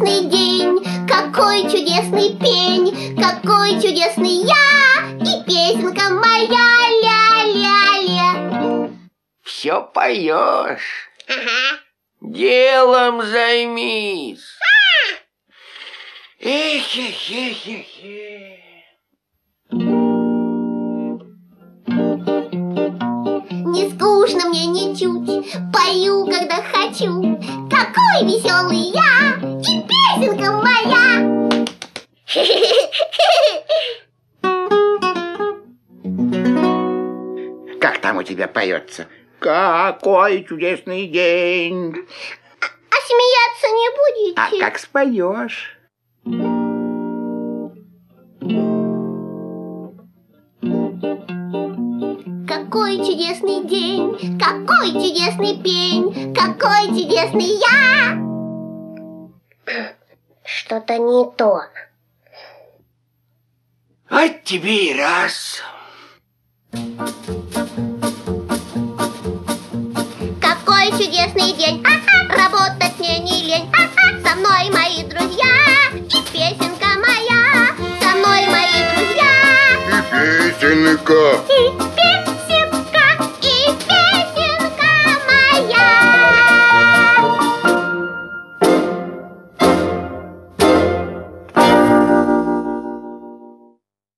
чудесный день, какой чудесный пень, какой чудесный я, и песенка моя ля-ля-ля. Все поешь. Ага. Делом займись. Эхе-хе-хе-хе. Не скучно мне ничуть, пою, когда хочу. Какой веселый я, и песенка моя. Как там у тебя поется? Какой чудесный день. А смеяться не будете? А как споешь? Какой чудесный день, какой чудесный пень, какой чудесный я. Что-то не то. Вот тебе и раз. Какой чудесный день, работать мне не лень. Со мной мои друзья, и песенка моя. Со мной мои друзья. И песенка.